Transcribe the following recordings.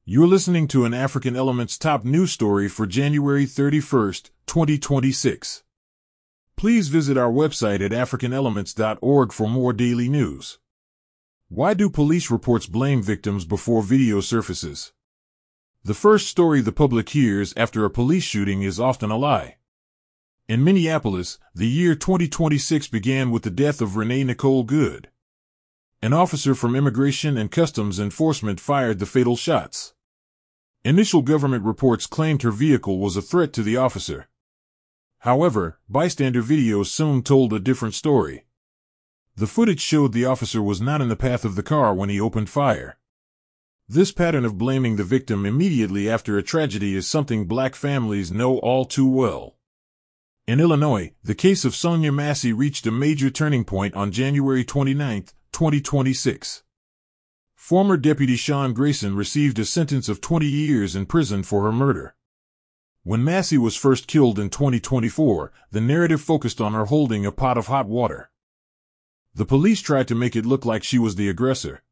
You're listening to an African Elements top news story for January 31st, 2026. Please visit our website at africanelements.org for more daily news. Why do police reports blame victims before video surfaces? The first story the public hears after a police shooting is often a lie. In Minneapolis, the year 2026 began with the death of Renee Nicole Good. An officer from Immigration and Customs Enforcement fired the fatal shots. Initial government reports claimed her vehicle was a threat to the officer. However, bystander videos soon told a different story. The footage showed the officer was not in the path of the car when he opened fire. This pattern of blaming the victim immediately after a tragedy is something black families know all too well. In Illinois, the case of Sonia Massey reached a major turning point on January 29, 2026. Former Deputy Sean Grayson received a sentence of 20 years in prison for her murder. When Massey was first killed in 2024, the narrative focused on her holding a pot of hot water. The police tried to make it look like she was the aggressor.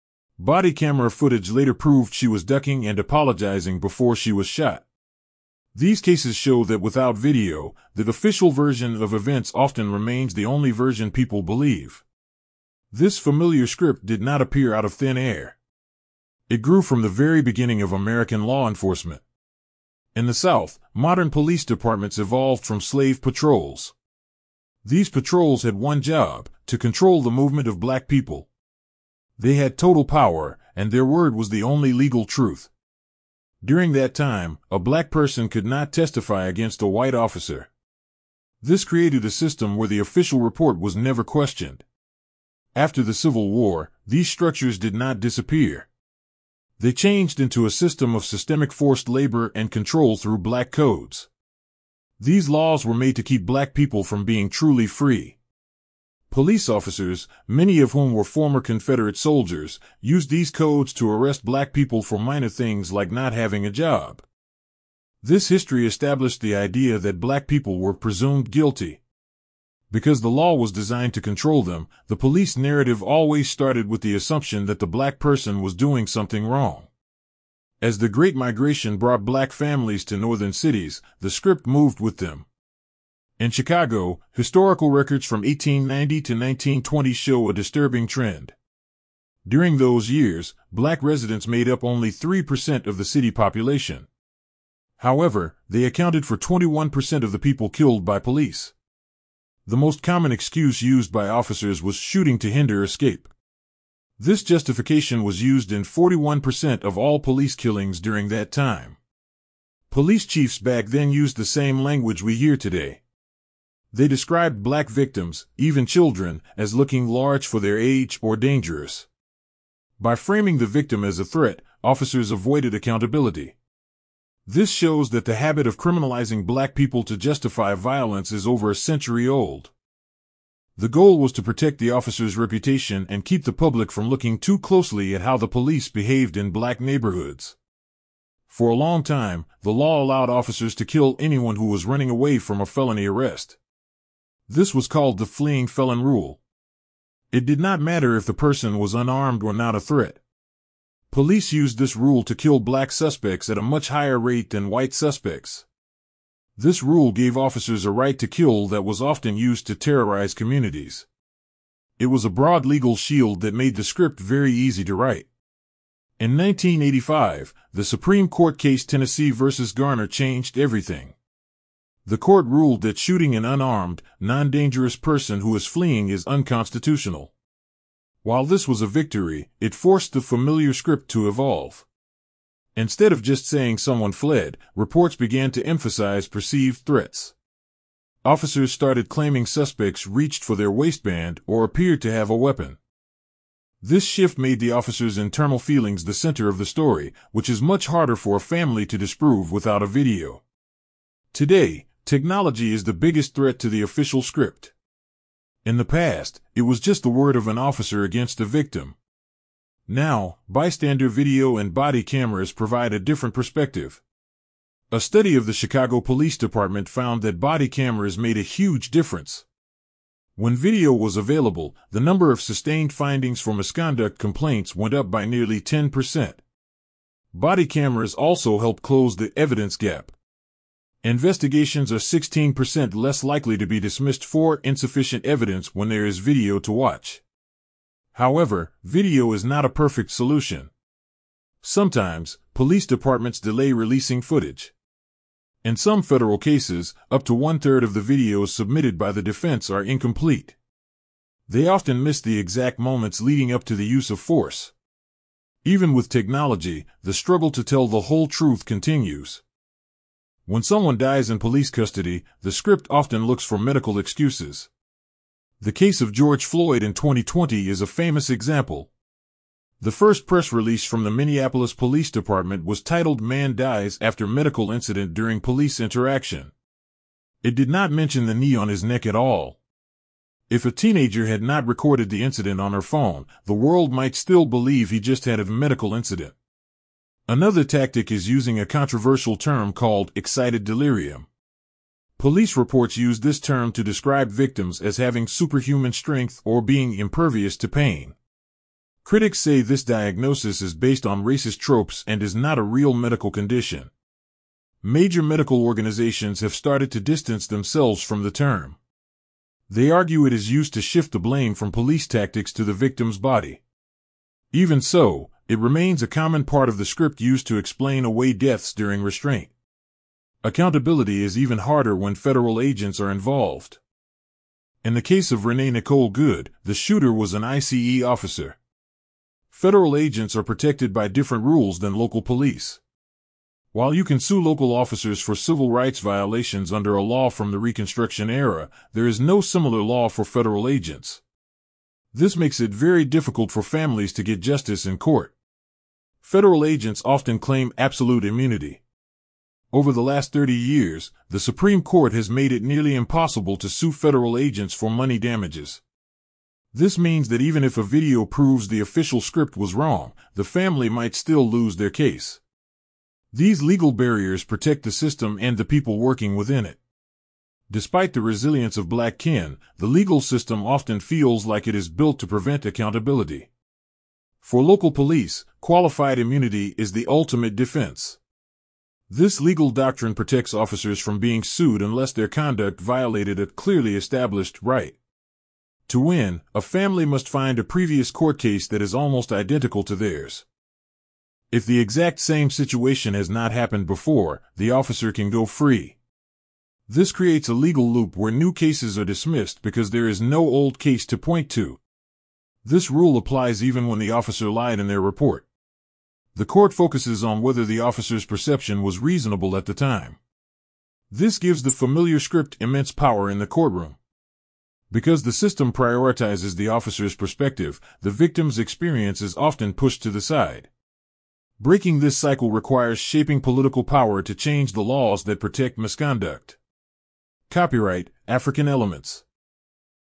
Body camera footage later proved she was ducking and apologizing before she was shot. These cases show that without video, the official version of events often remains the only version people believe. This familiar script did not appear out of thin air. It grew from the very beginning of American law enforcement. In the South, modern police departments evolved from slave patrols. These patrols had one job: to control the movement of black people. They had total power, and their word was the only legal truth. During that time, a black person could not testify against a white officer. This created a system where the official report was never questioned. After the Civil War, these structures did not disappear. They changed into a system of systemic forced labor and control through black codes. These laws were made to keep black people from being truly free. Police officers, many of whom were former Confederate soldiers, used these codes to arrest black people for minor things like not having a job. This history established the idea that black people were presumed guilty. Because the law was designed to control them, the police narrative always started with the assumption that the black person was doing something wrong. As the Great Migration brought black families to northern cities, the script moved with them. In Chicago, historical records from 1890 to 1920 show a disturbing trend. During those years, black residents made up only 3% of the city population. However, they accounted for 21% of the people killed by police. The most common excuse used by officers was shooting to hinder escape. This justification was used in 41% of all police killings during that time. Police chiefs back then used the same language we hear today. They described black victims, even children, as looking large for their age or dangerous. By framing the victim as a threat, officers avoided accountability. This shows that the habit of criminalizing black people to justify violence is over a century old. The goal was to protect the officer's reputation and keep the public from looking too closely at how the police behaved in black neighborhoods. For a long time, the law allowed officers to kill anyone who was running away from a felony arrest. This was called the fleeing felon rule. It did not matter if the person was unarmed or not a threat. Police used this rule to kill black suspects at a much higher rate than white suspects. This rule gave officers a right to kill that was often used to terrorize communities. It was a broad legal shield that made the script very easy to write. In 1985, the Supreme Court case Tennessee v. Garner changed everything. The court ruled that shooting an unarmed, non-dangerous person who is fleeing is unconstitutional. While this was a victory, it forced the familiar script to evolve. Instead of just saying someone fled, reports began to emphasize perceived threats. Officers started claiming suspects reached for their waistband or appeared to have a weapon. This shift made the officer's internal feelings the center of the story, which is much harder for a family to disprove without a video. Today, technology is the biggest threat to the official script. In the past, it was just the word of an officer against a victim. Now, bystander video and body cameras provide a different perspective. A study of the Chicago Police Department found that body cameras made a huge difference. When video was available, the number of sustained findings for misconduct complaints went up by nearly 10%. Body cameras also help close the evidence gap. Investigations are 16% less likely to be dismissed for insufficient evidence when there is video to watch. However, video is not a perfect solution. Sometimes, police departments delay releasing footage. In some federal cases, up to 1/3 of the videos submitted by the defense are incomplete. They often miss the exact moments leading up to the use of force. Even with technology, the struggle to tell the whole truth continues. When someone dies in police custody, the script often looks for medical excuses. The case of George Floyd in 2020 is a famous example. The first press release from the Minneapolis Police Department was titled "Man Dies After Medical Incident During Police Interaction." It did not mention the knee on his neck at all. If a teenager had not recorded the incident on her phone, the world might still believe he just had a medical incident. Another tactic is using a controversial term called excited delirium. Police reports use this term to describe victims as having superhuman strength or being impervious to pain. Critics say this diagnosis is based on racist tropes and is not a real medical condition. Major medical organizations have started to distance themselves from the term. They argue it is used to shift the blame from police tactics to the victim's body. Even so, it remains a common part of the script used to explain away deaths during restraint. Accountability is even harder when federal agents are involved. In the case of Renee Nicole Good, the shooter was an ICE officer. Federal agents are protected by different rules than local police. While you can sue local officers for civil rights violations under a law from the Reconstruction era, there is no similar law for federal agents. This makes it very difficult for families to get justice in court. Federal agents often claim absolute immunity. Over the last 30 years, the Supreme Court has made it nearly impossible to sue federal agents for money damages. This means that even if a video proves the official script was wrong, the family might still lose their case. These legal barriers protect the system and the people working within it. Despite the resilience of Black kin, the legal system often feels like it is built to prevent accountability. For local police, qualified immunity is the ultimate defense. This legal doctrine protects officers from being sued unless their conduct violated a clearly established right. To win, a family must find a previous court case that is almost identical to theirs. If the exact same situation has not happened before, the officer can go free. This creates a legal loop where new cases are dismissed because there is no old case to point to. This rule applies even when the officer lied in their report. The court focuses on whether the officer's perception was reasonable at the time. This gives the familiar script immense power in the courtroom. Because the system prioritizes the officer's perspective, the victim's experience is often pushed to the side. Breaking this cycle requires shaping political power to change the laws that protect misconduct. Copyright, African Elements.